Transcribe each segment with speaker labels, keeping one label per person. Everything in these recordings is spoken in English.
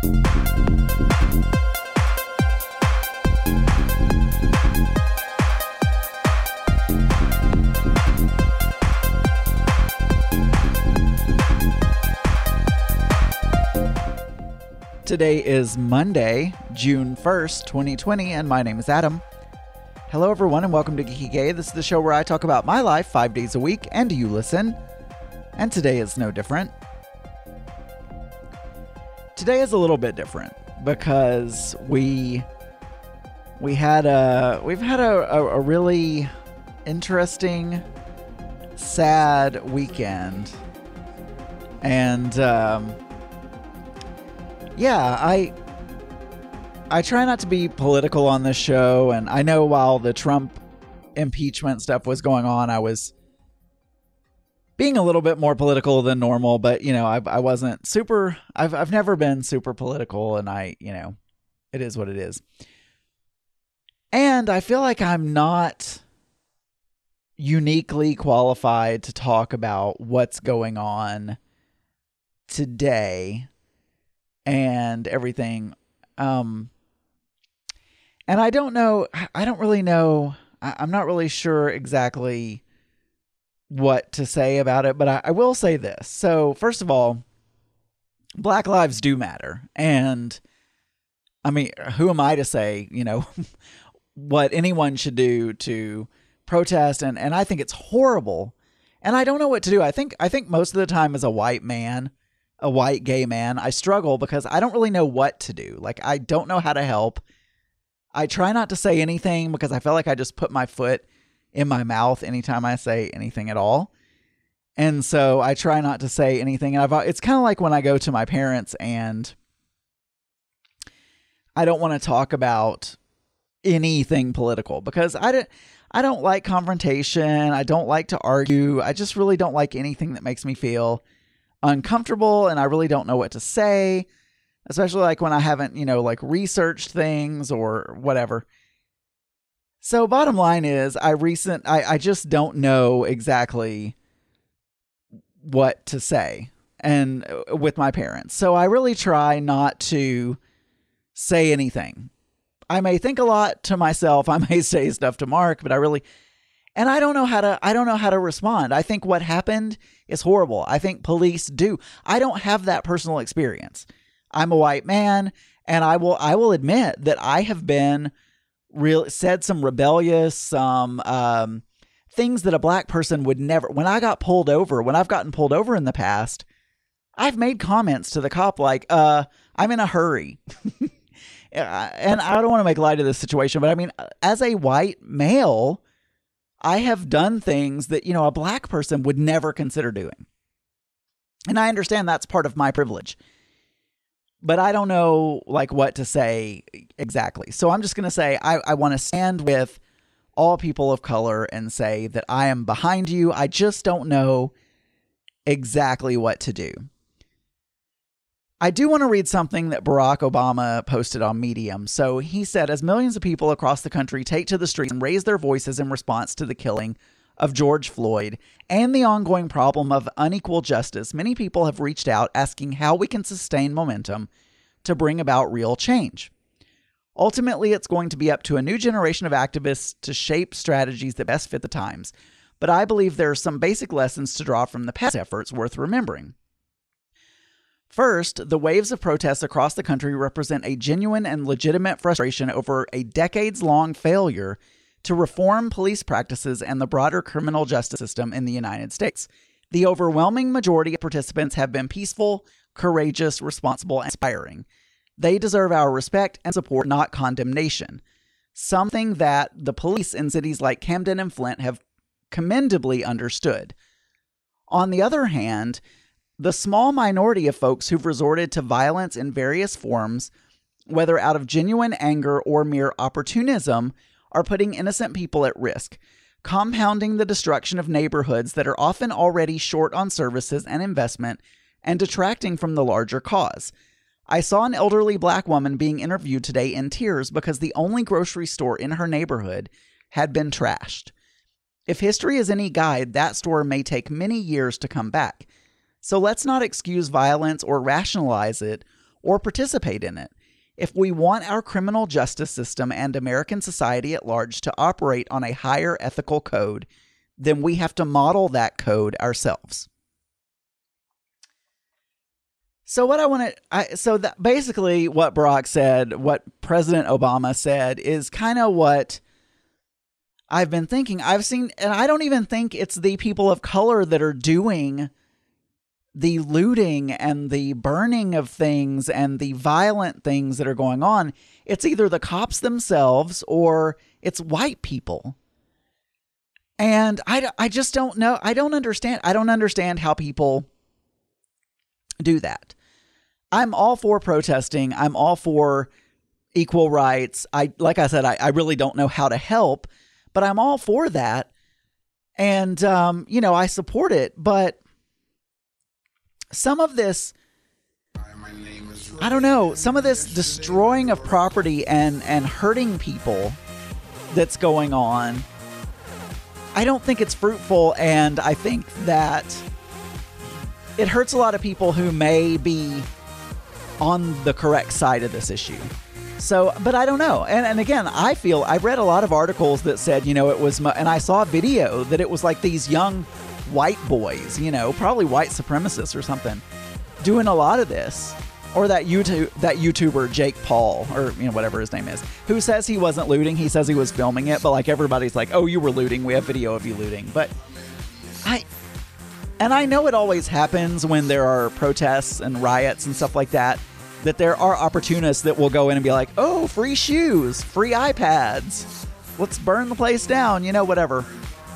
Speaker 1: Today is Monday, June 1st, 2020, and my name is Adam. Hello, everyone, and welcome to Geeky Gay. This is the show where I talk about my life 5 days a week, and you listen. And today is no different. Today is a little bit different because we've had a really interesting, sad weekend, and I try not to be political on this show, and I know while the Trump impeachment stuff was going on, I was being a little bit more political than normal, but, you know, I wasn't super, I've never been super political, and it is what it is. And I feel like I'm not uniquely qualified to talk about what's going on today and everything. And I don't really know. I'm not really sure exactly what to say about it, but I will say this. So first of all, Black lives do matter. And I mean, who am I to say, what anyone should do to protest? And I think it's horrible. And I don't know what to do. I think most of the time as a white man, a white gay man, I struggle because I don't really know what to do. Like, I don't know how to help. I try not to say anything because I feel like I just put my foot in my mouth anytime I say anything at all. And so I try not to say anything. And it's kind of like when I go to my parents and I don't want to talk about anything political because I don't like confrontation. I don't like to argue. I just really don't like anything that makes me feel uncomfortable, and I really don't know what to say, especially like when I haven't, researched things or whatever. So bottom line is I just don't know exactly what to say and with my parents. So I really try not to say anything. I may think a lot to myself. I may say stuff to Mark, but I don't know how to respond. I think what happened is horrible. I think police do. I don't have that personal experience. I'm a white man, and I will admit that I have been said some rebellious, things that a black person would never. When I've gotten pulled over in the past, I've made comments to the cop like, I'm in a hurry. And I don't want to make light of this situation, but I mean, as a white male, I have done things that, a black person would never consider doing. And I understand that's part of my privilege. But I don't know what to say exactly. So I'm just going to say I want to stand with all people of color and say that I am behind you. I just don't know exactly what to do. I do want to read something that Barack Obama posted on Medium. So he said, as millions of people across the country take to the streets and raise their voices in response to the killing of George Floyd and the ongoing problem of unequal justice, many people have reached out asking how we can sustain momentum to bring about real change. Ultimately, it's going to be up to a new generation of activists to shape strategies that best fit the times. But I believe there are some basic lessons to draw from the past efforts worth remembering. First, the waves of protests across the country represent a genuine and legitimate frustration over a decades-long failure to reform police practices and the broader criminal justice system in the United States. The overwhelming majority of participants have been peaceful, courageous, responsible, and inspiring. They deserve our respect and support, not condemnation, something that the police in cities like Camden and Flint have commendably understood. On the other hand, the small minority of folks who've resorted to violence in various forms, whether out of genuine anger or mere opportunism, are putting innocent people at risk, compounding the destruction of neighborhoods that are often already short on services and investment and detracting from the larger cause. I saw an elderly black woman being interviewed today in tears because the only grocery store in her neighborhood had been trashed. If history is any guide, that store may take many years to come back. So let's not excuse violence or rationalize it or participate in it. If we want our criminal justice system and American society at large to operate on a higher ethical code, then we have to model that code ourselves. So basically what Barack said, what President Obama said, is kind of what I've been thinking. I've seen, and I don't even think it's the people of color that are doing the looting and the burning of things and the violent things that are going on. It's either the cops themselves or it's white people. And I just don't know. I don't understand how people do that. I'm all for protesting. I'm all for equal rights. Like I said, I really don't know how to help, but I'm all for that. And, I support it, but some of this, I don't know, some of this destroying of property and hurting people that's going on, I don't think it's fruitful, and I think that it hurts a lot of people who may be on the correct side of this issue. So, but I don't know. And again, I read a lot of articles that said, it was, and I saw a video that it was like these young white boys, probably white supremacists or something, doing a lot of this. Or that YouTuber Jake Paul, or whatever his name is, who says he wasn't looting. He says he was filming it, but like everybody's like, "Oh, you were looting. We have video of you looting." But I know it always happens when there are protests and riots and stuff like that, that there are opportunists that will go in and be like, "Oh, free shoes, free iPads. Let's burn the place down," whatever.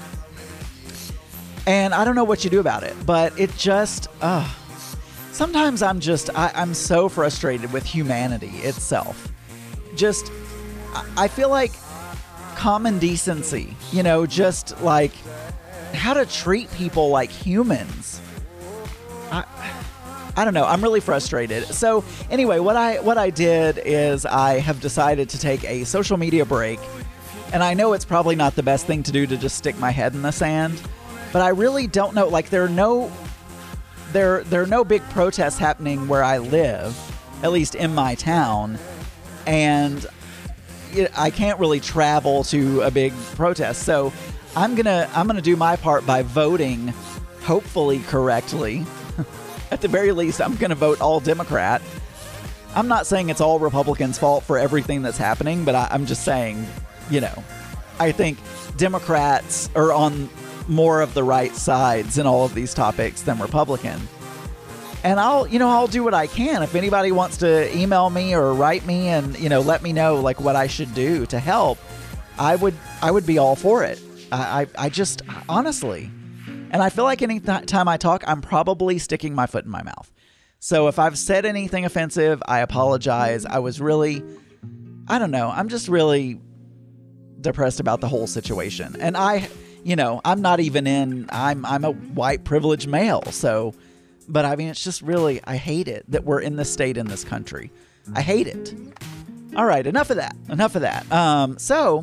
Speaker 1: And I don't know what you do about it, but it just, sometimes I'm so frustrated with humanity itself. Just, I feel like common decency, just like how to treat people like humans. I don't know. I'm really frustrated. So anyway, what I did is I have decided to take a social media break. And I know it's probably not the best thing to do to just stick my head in the sand, but I really don't know. Like there are no big protests happening where I live, at least in my town, and I can't really travel to a big protest. So I'm gonna do my part by voting, hopefully correctly. At the very least, I'm gonna vote all Democrat. I'm not saying it's all Republicans' fault for everything that's happening, but I'm just saying, I think Democrats are on more of the right sides in all of these topics than Republican. And I'll do what I can. If anybody wants to email me or write me and, let me know like what I should do to help, I would be all for it. I just, honestly, and I feel like any time I talk, I'm probably sticking my foot in my mouth. So if I've said anything offensive, I apologize. I don't know. I'm just really depressed about the whole situation. And I'm not even I'm a white privileged male. So, but I mean, it's just really, I hate it that we're in this state in this country. I hate it. All right. Enough of that. So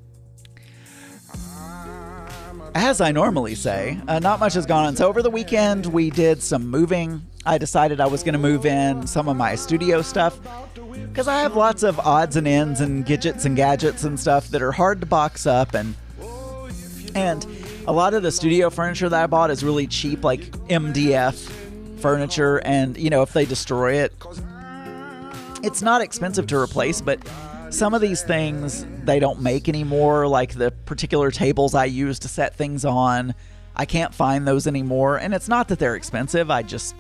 Speaker 1: as I normally say, not much has gone on. So over the weekend, we did some moving. I decided I was going to move in some of my studio stuff because I have lots of odds and ends and gadgets and stuff that are hard to box up. And a lot of the studio furniture that I bought is really cheap, like MDF furniture. And, if they destroy it, it's not expensive to replace, but some of these things they don't make anymore, like the particular tables I use to set things on. I can't find those anymore. And it's not that they're expensive. I just,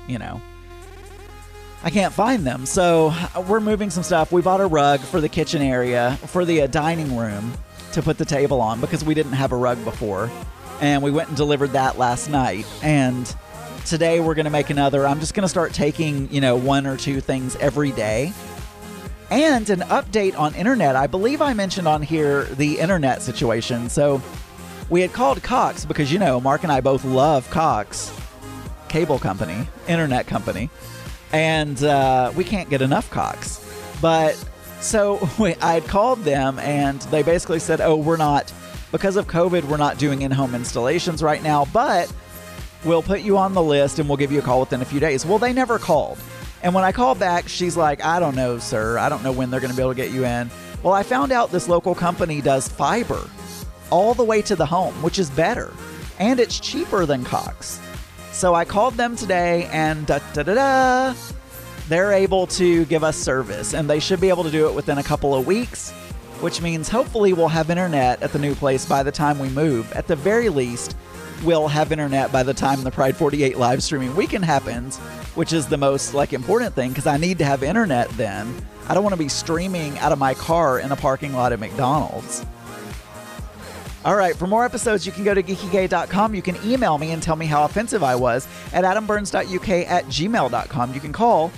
Speaker 1: I can't find them. So we're moving some stuff. We bought a rug for the kitchen area, for the dining room to put the table on because we didn't have a rug before. And we went and delivered that last night. And today we're going to make another. I'm just going to start taking, one or two things every day. And an update on internet. I believe I mentioned on here the internet situation. So we had called Cox because, Mark and I both love Cox cable company, internet company. And we can't get enough Cox. But so I had called them and they basically said, because of COVID, we're not doing in-home installations right now, but we'll put you on the list and we'll give you a call within a few days. Well, they never called. And when I call back, she's like, I don't know, sir. I don't know when they're going to be able to get you in. Well, I found out this local company does fiber all the way to the home, which is better. And it's cheaper than Cox. So I called them today and they're able to give us service. And they should be able to do it within a couple of weeks, which means hopefully we'll have internet at the new place by the time we move. At the very least, we'll have internet by the time the Pride 48 live streaming weekend happens, which is the most important thing because I need to have internet then. I don't want to be streaming out of my car in a parking lot at McDonald's. All right, for more episodes, you can go to geekygay.com. You can email me and tell me how offensive I was at adamburns.uk@gmail.com. You can call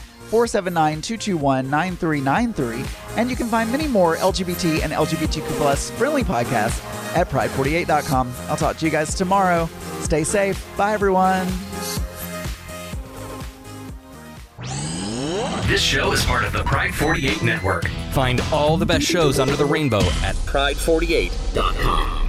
Speaker 1: 479-221-9393. And you can find many more LGBT and LGBTQ+ friendly podcasts at pride48.com. I'll talk to you guys tomorrow. Stay safe. Bye, everyone.
Speaker 2: This show is part of the Pride 48 network.
Speaker 3: Find all the best shows under the rainbow at pride48.com.